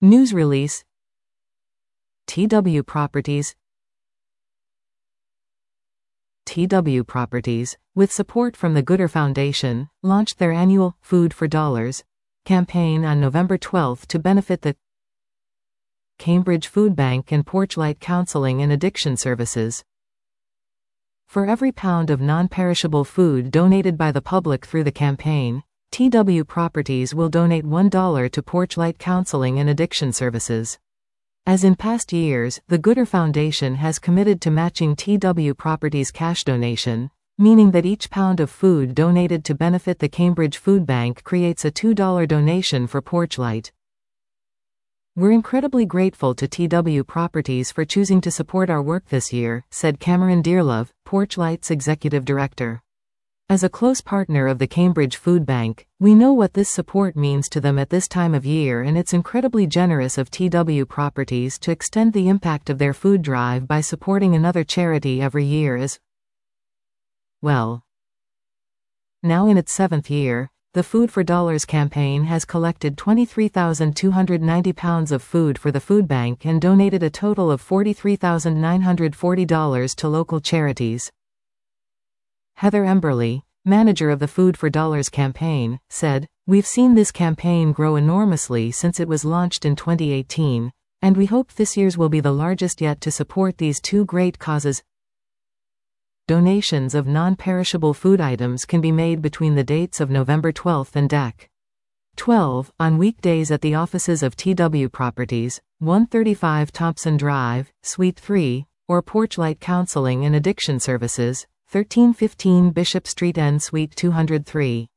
News release. TW Properties. TW Properties, with support from the Gooder Foundation, launched their annual Food for Dollars campaign on November 12 to benefit the Cambridge Food Bank and Porchlight Counseling and Addiction Services. For every pound of non-perishable food donated by the public through the campaign, TW Properties will donate $1 to Porchlight Counseling and Addiction Services. As in past years, the Gooder Foundation has committed to matching TW Properties' cash donation, meaning that each pound of food donated to benefit the Cambridge Food Bank creates a $2 donation for Porchlight. We're incredibly grateful to TW Properties for choosing to support our work this year, said Cameron Dearlove, Porchlight's executive director. As a close partner of the Cambridge Food Bank, we know what this support means to them at this time of year, and it's incredibly generous of TW Properties to extend the impact of their food drive by supporting another charity every year as well. Now in its 7th year, the Food for Dollars campaign has collected 23,290 pounds of food for the food bank and donated a total of $43,940 to local charities. Heather Emberley, manager of the Food for Dollars campaign, said, "We've seen this campaign grow enormously since it was launched in 2018, and we hope this year's will be the largest yet to support these two great causes." Donations of non-perishable food items can be made between the dates of November 12 and Dec. 12 on weekdays at the offices of TW Properties, 135 Thompson Drive, Suite 3, or Porchlight Counseling and Addiction Services, 1315 Bishop Street N Suite 203.